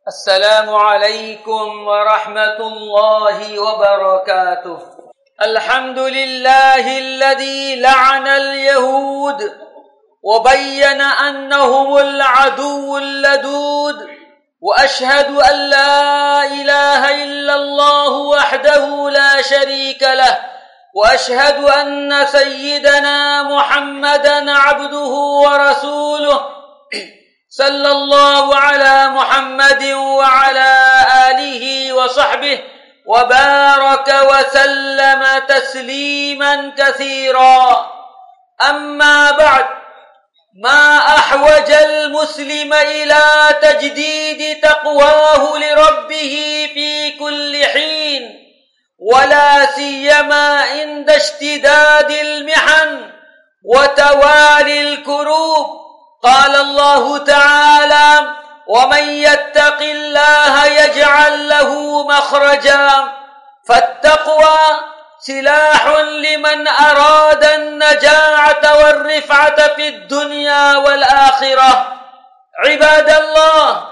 السلام عليكم ورحمة الله وبركاته. الحمد لله الذي لعن اليهود وبين أنهم العدو اللدود، وأشهد أن لا إله إلا الله وحده لا شريك له، وأشهد أن سيدنا محمدًا عبده ورسوله صلى الله على محمد وعلى آله وصحبه وبارك وسلم تسليما كثيرا. أما بعد، ما أحوج المسلم إلى تجديد تقواه لربه في كل حين، ولا سيما عند اشتداد المحن وتوالي الكروب. قال الله تعالى: ومن يتق الله يجعل له مخرجا. فالتقوى سلاح لمن أراد النجاعة والرفعة في الدنيا والآخرة. عباد الله،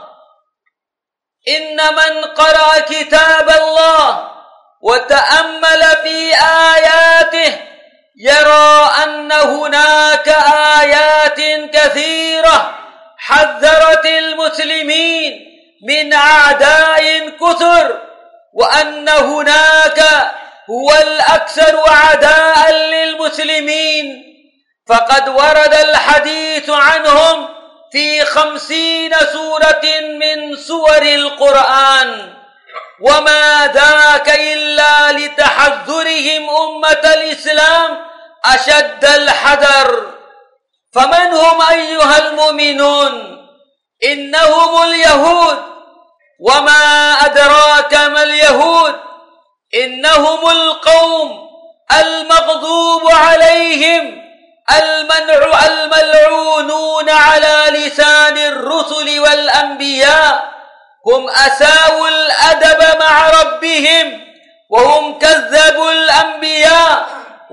إن من قرأ كتاب الله وتأمل في آياته يرى أن هناك آيات كثيرة حذرت المسلمين من أعداء كثر، وأن هناك هو الأكثر أعداء للمسلمين، فقد ورد الحديث عنهم في 50 سورة من سور القرآن، وما ذاك إلا لتحذرهم أمة الإسلام أشد الحذر. فمن هم أيها المؤمنون؟ إنهم اليهود. وما أدراك ما اليهود؟ إنهم القوم المغضوب عليهم الملعونون على لسان الرسل والأنبياء. هم أساءوا الأدب مع ربهم، وهم كذبوا الأنبياء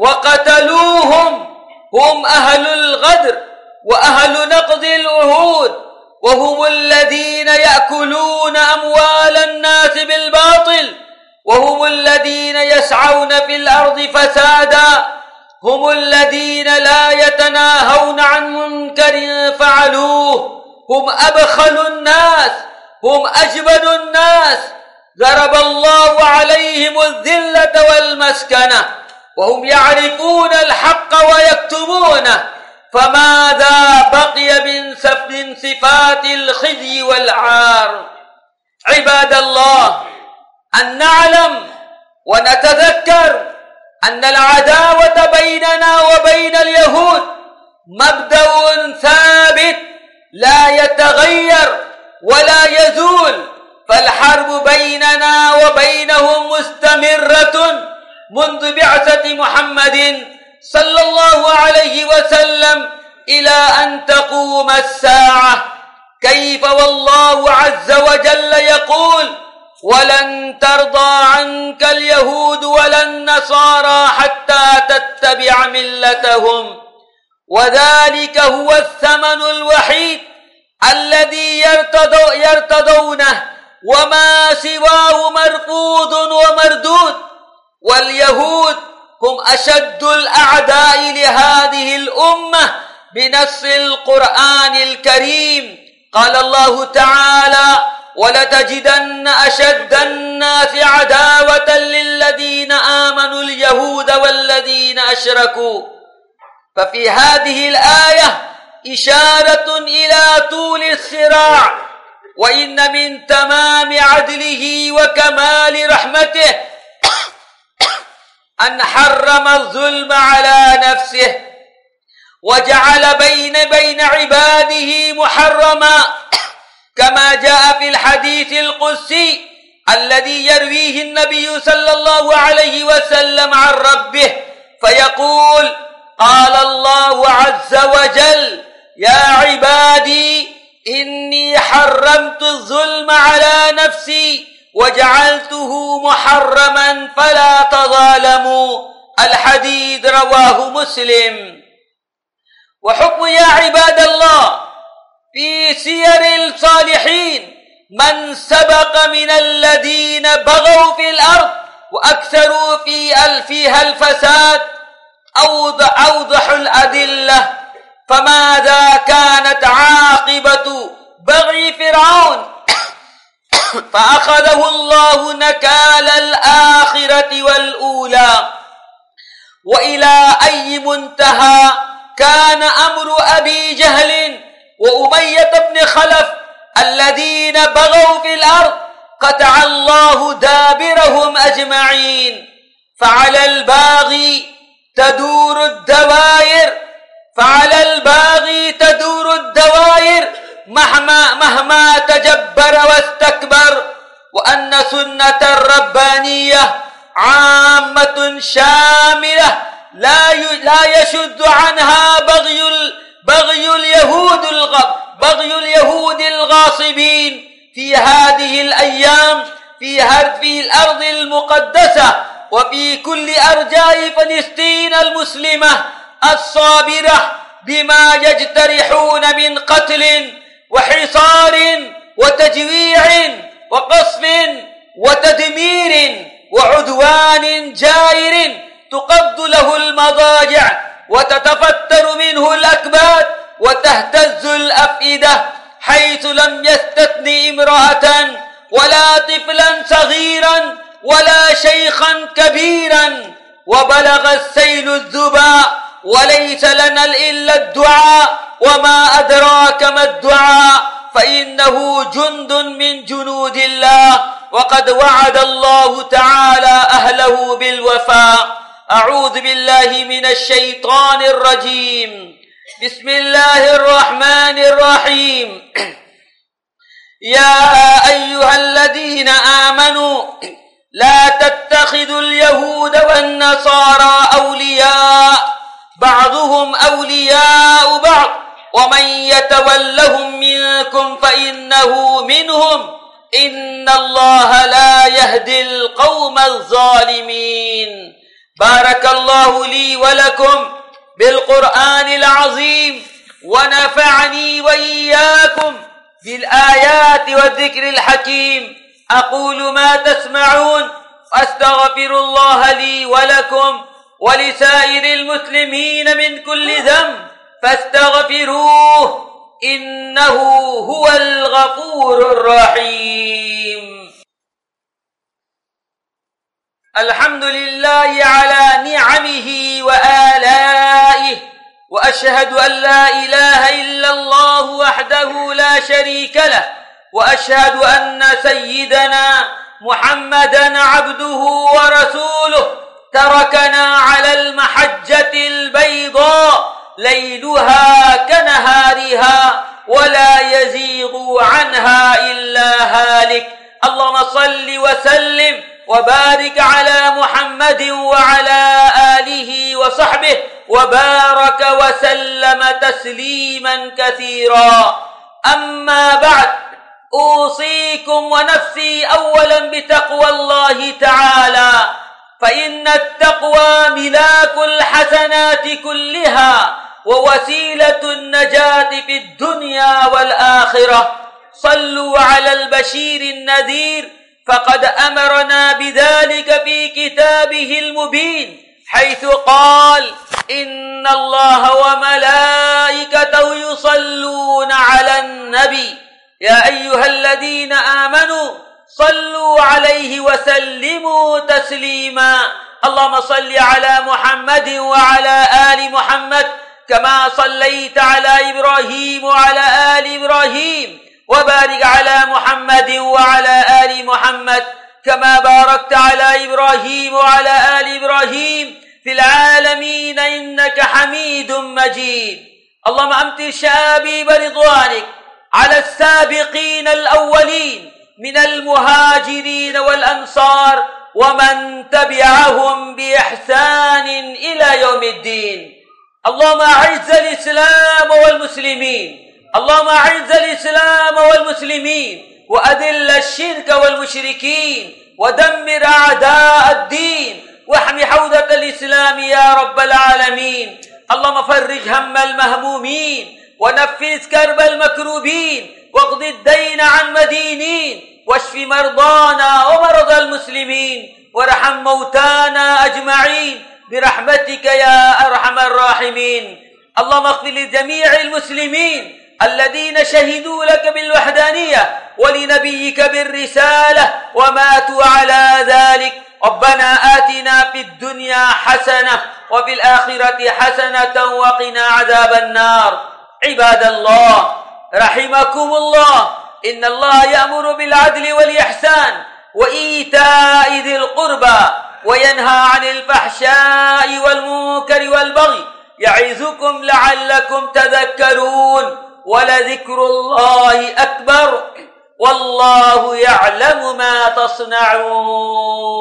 وقتلوهم. هم أهل الغدر وأهل نقض العهود، وهم الذين يأكلون أموال الناس بالباطل، وهم الذين يسعون في الأرض فسادا. هم الذين لا يتناهون عن منكر فعلوه. هم أبخل الناس، هم أجبن الناس. ضرب الله عليهم الذلة والمسكنة، وهم يعرفون الحق ويكتمونه. فماذا بقي من صفات الخزي والعار؟ عباد الله، أن نعلم ونتذكر أن العداوة بيننا وبين اليهود مبدأ ثابت لا يتغير ولا يزول، فالحرب بيننا وبينهم مستمرة منذ بعثة محمد صلى الله عليه وسلم إلى أن تقوم الساعة. كيف والله عز وجل يقول: ولن ترضى عنك اليهود ولا النصارى حتى تتبع ملتهم. وذلك هو الثمن الوحيد الذي يرتضونه، وما سواه مرفوض ومردود. واليهود هم أشد الأعداء لهذه الأمة بنص القرآن الكريم. قال الله تعالى: ولتجدن أشد الناس عداوة للذين آمنوا اليهود والذين أشركوا. ففي هذه الآية إشارة إلى طول الصراع، وإن من تمام عدله وكمال رحمته أن حرم الظلم على نفسه، وجعل بين عباده محرما، كما جاء في الحديث القدسي الذي يرويه النبي صلى الله عليه وسلم عن ربه، فيقول: قال الله عز وجل: يا عبادي إني حرمت الظلم على نفسي وجعلته محرما فلا تظالموا. الحديث رواه مسلم. وحكم يا عباد الله في سير الصالحين من سبق من الذين بغوا في الأرض وأكثروا فيها الفساد أوضح الأدلة. فماذا كانت عاقبة بغي فرعون؟ فأخذه الله نكال الآخرة والأولى. وإلى أي منتهى كان أمر أبي جهل وأمية بن خلف الذين بغوا في الأرض؟ قطع الله دابرهم أجمعين. فعلى الباغي تدور الدوائر مهما تجبر واستكبر. وأن سنة الربانية عامة شاملة لا يشد عنها بغي اليهود الغاصبين في هذه الأيام في الأرض المقدسة وفي كل أرجاء فلسطين المسلمة الصابرة بما يجترحون من قتل وحصار وتجويع وقصف وتدمير وعدوان جائر تقض له المضاجع وتتفتر منه الأكباد وتهتز الأفئدة، حيث لم يستثن امرأة ولا طفلا صغيرا ولا شيخا كبيرا. وبلغ السيل الذبا وليس لنا إلا الدعاء، وما أدراك ما الدعاء، فإنه جند من جنود الله، وقد وعد الله تعالى أهله بالوفاء. أعوذ بالله من الشيطان الرجيم. بسم الله الرحمن الرحيم. يا أيها الذين آمنوا لا تتخذوا اليهود والنصارى أولياء بعضهم أولياء بعض ومن يتولهم منكم فإنه منهم إن الله لا يهدي القوم الظالمين. بارك الله لي ولكم بالقرآن العظيم ونفعني وإياكم بالآيات والذكر الحكيم. أقول ما تسمعون وأستغفر الله لي ولكم ولسائر المسلمين من كل ذنب فاستغفروه إنه هو الغفور الرحيم. الحمد لله على نعمه وآلائه، وأشهد أن لا إله إلا الله وحده لا شريك له، وأشهد أن سيدنا محمدا عبده ورسوله تركنا على المحجة البيضاء ليلها كنهارها ولا يزيغ عنها إلا هالك. اللهم صل وسلم وبارك على محمد وعلى آله وصحبه وبارك وسلم تسليما كثيرا. أما بعد، أوصيكم ونفسي أولا بتقوى الله تعالى، فإن التقوى ملاك الحسنات كلها ووسيلة النجاة في الدنيا والآخرة. صلوا على البشير النذير، فقد أمرنا بذلك في كتابه المبين، حيث قال: إن الله وملائكته يصلون على النبي يا أيها الذين آمنوا صلوا عليه وسلموا تسليما. اللهم صل على محمد وعلى آل محمد كما صليت على إبراهيم وعلى آل إبراهيم، وبارك على محمد وعلى آل محمد كما باركت على إبراهيم وعلى آل إبراهيم في العالمين إنك حميد مجيد. اللهم أمطر شآبيب رضوانك على السابقين الأولين من المهاجرين والأنصار ومن تبعهم بإحسان إلى يوم الدين. اللهم أعز الإسلام والمسلمين، اللهم أعز الإسلام والمسلمين وأذل الشرك والمشركين ودمر أعداء الدين واحم حوزة الإسلام يا رب العالمين. اللهم فرج هم المهمومين ونفس كرب المكروبين واقض الدين عن مدينين واشف مرضانا ومرضى المسلمين وارحم موتانا أجمعين برحمتك يا أرحم الراحمين. اللهم اغفر لجميع المسلمين الذين شهدوا لك بالوحدانية ولنبيك بالرسالة وماتوا على ذلك. ربنا آتنا في الدنيا حسنة وفي الآخرة حسنة وقنا عذاب النار. عباد الله رحمكم الله، إن الله يأمر بالعدل والإحسان وإيتاء ذي القربى وينهى عن الفحشاء والمنكر والبغي يعظكم لعلكم تذكرون. ولذكر الله أكبر والله يعلم ما تصنعون.